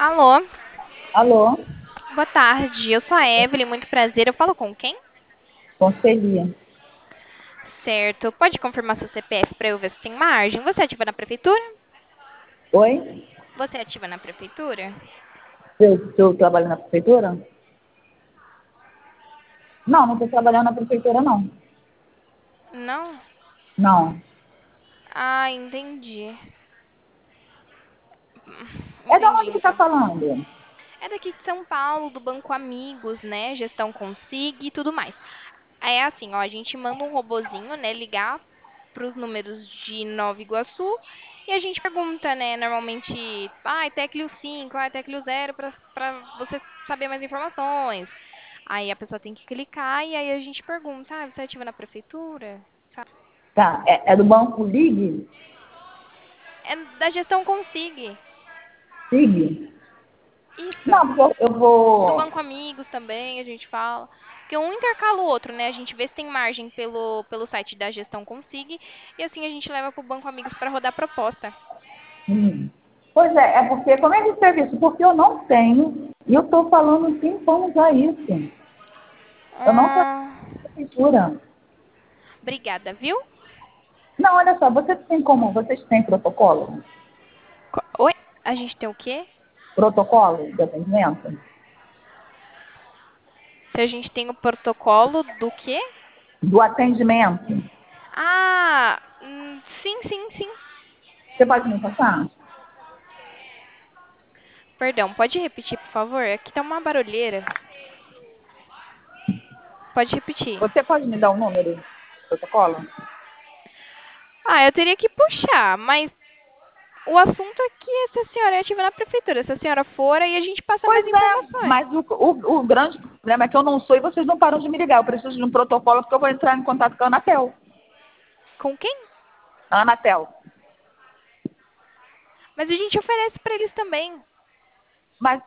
Alô, Alô, boa tarde. Eu sou a Evelyn, muito prazer. Eu falo com quem? conselhia. Certo. Pode confirmar seu CPF para eu ver se tem margem? Você é ativa na prefeitura? Oi? Você é ativa na prefeitura? Se eu trabalho na prefeitura? Não, não estou trabalhando na prefeitura, não. Não? Não. Ah, entendi. É da Entendi, onde que está então. falando? É daqui de São Paulo, do Banco Amigos, né? Gestão Consig e tudo mais. É assim, ó, a gente manda um robozinho, né, ligar para os números de Nova Iguaçu e a gente pergunta, né, normalmente, tecleo 5, tecleo 0, para você saber mais informações. Aí a pessoa tem que clicar e aí a gente pergunta, você é ativa na prefeitura? Sabe? Tá, é do Banco Ligue? É da gestão Consig. Sigue? Isso. Não, porque eu Do vou. Banco Amigos também a gente fala. Porque um intercala o outro, né? A gente vê se tem margem pelo site da Gestão Consig e assim a gente leva para o Banco Amigos para rodar a proposta. Pois é porque, como é que serve isso? Porque eu não tenho, e eu estou falando 5 anos já isso. Eu não tenho Ah, prefeitura. obrigada, viu? Não, olha só, vocês têm protocolo? Oi? A gente tem o quê? Protocolo de atendimento? Se a gente tem o protocolo do quê? Do atendimento? Sim, sim, sim. Você pode me passar? Perdão, pode repetir, por favor? Aqui tá uma barulheira. Pode repetir. Você pode me dar o número do protocolo? Eu teria que puxar, mas o assunto é que se a senhora é ativa na prefeitura, se a senhora for, aí a gente passa Pois mais é, informações. mas o grande problema é que eu não sou e vocês não param de me ligar. Eu preciso de um protocolo porque eu vou entrar em contato com a Anatel. Com quem? A Anatel. Mas a gente oferece para eles também. Mas